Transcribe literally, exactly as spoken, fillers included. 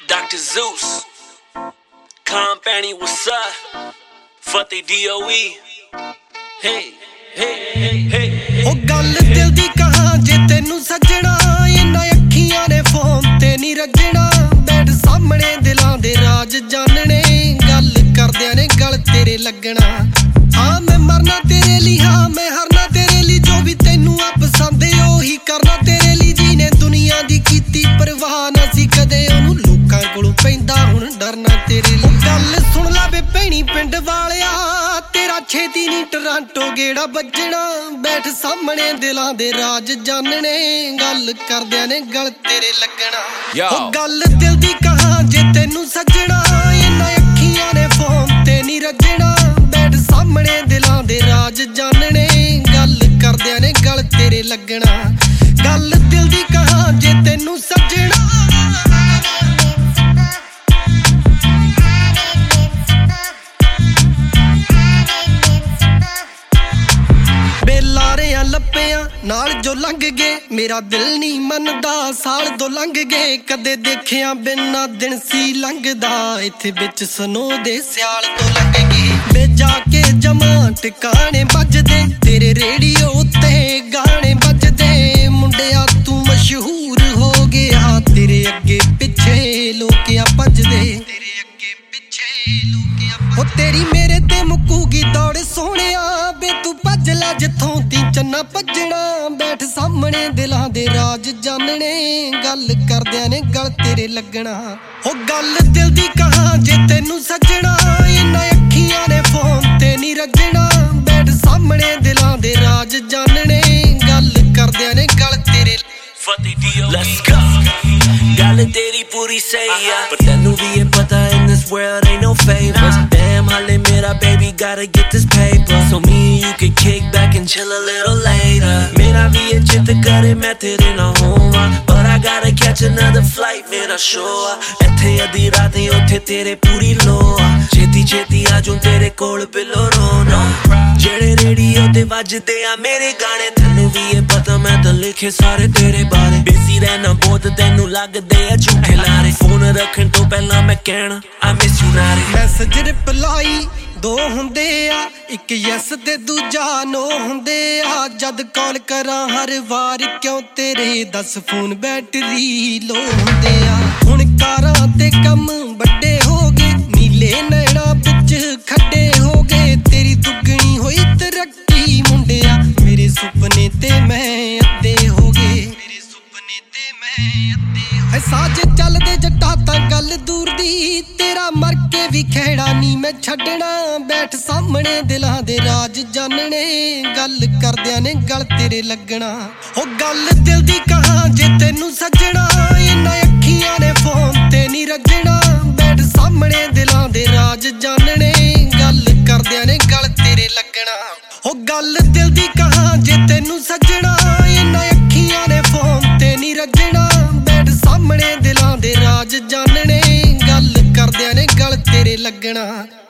Doctor Zeus, Company, what's up? Fatty D O E. Hey, hey, hey, hey. ओ गल दिल दी कहां जे तेनू सजना इन्ना अखियां ने फोन ते नहीं रजना बैठ सामने दिलां दे राज जानने गल करदियां ने गल तेरे लगना हां मैं मरना तेरे लिए हां मैं हरना तेरे लिए जो भी तेनू आ पसंद है ओही करना तेरे लिए जीने दुनिया दी कीती परवाह ना सी कदे ओनू लोकां कोलों पैंदा हुण डरना तेरे लिए गल सुन ला वे भैणी पिंड वालिया तेरा छेती नी टोरंटो गेड़ा बजना बैठ सामने दिलां दे राज जानने गल करदियां ने गल तेरे लगना ओ गल दिल दी कहां जे तेनू सजना इन्ना अखियां ने फोन ते नी रजना बैठ सामने दिलां दे राज जानने गल करदियां ने गल तेरे लगना गल दिल दी कहां जे तेनू सजना लप्पियां नाल जो लंघ गए मेरा दिल नहीं मनदा साल दो लंघ गए कदे देखिया बिना दिन सी लंघदा इत्थे बिच सनो दे सियाल तो लंघ गए वे जाके जमा टिकाने बजदे तेरे रेडियो ते गाने बजदे मुंडिया तू मशहूर हो गया तेरे अगे पिछे लोकिया भजदे तेरे अगे पिछे लोकिया ओ तेरी मेरे ते मुक्कूगी दौड़ सोहणिया बे तू भज ला जिथों ती चन्ना भजना बैठ सामने दिलां दे राज जानने गल करदियां ने गल तेरे लगना ओ गल दिल दी कहां जे तेनू सजना इन्ना अखियां ने फोन ते नी रजना बैठ सामने दिलां दे राज जानने गल करदियां ने गल तेरे Fatty D O E. Let's go. गल तेरी पूरी सही है पर तेनू भी ये पता in this world ain't no favors damn हाले मेरा baby gotta get this paper so me and you can kick back and chill a little later मेरा भी ये चित करे मैं तेरे ना होवां but I gotta catch another flight मेरा show इत्थे अधी रात उत्थे तेरे पूरी लोआ छेती छेती आजूं तेरे कोल बिलो रोना जेड़े रेडियो ते वजदे आ मेरे गाने तेनू भी ये पता मैं तो लिखे सारे तेरे बारे बिजी रहना बहुत तेनू लगदे आ झूठे लारे फोन रखण तो पहला मैं कहना I miss you नारे मैसेज रिप्लाई दो हुंदे आ इक यस ते दूजा नो हुंदे आ जद कॉल करां हर वार क्यों तेरे दस फोन बैटरी लो हुंदे आ हुण कारां ते कम बड़े हो गए नीले नैना विच खड्डे हो गए तेरी दुगनी होई तरक्की मुंडिया मेरे सुपने ते मैं अद्धे हो गए मेरे सुपने ते मैं अद्धे है साज चलदे जट्टा तां गल दूर दी तेरा मर के भी खैड़ा नी मैं छड्डना बैठ सामने दिलां दे राज जानने गल करदियां ने गल तेरे लगना ओ गल दिल दी कहां जे तेनू सजना इन्ना अखियां ने फोन ते नी रजना बैठ सामने दिलां दे राज जानने गल करदियां ने गल तेरे लगना ओ गल दिल दी कहां जे तेनू सजना इन्ना अखियां ने फोन ते नी रजना बैठ सामने दिलां दे राज जानने गल करदियां ने गल तेरे लगना।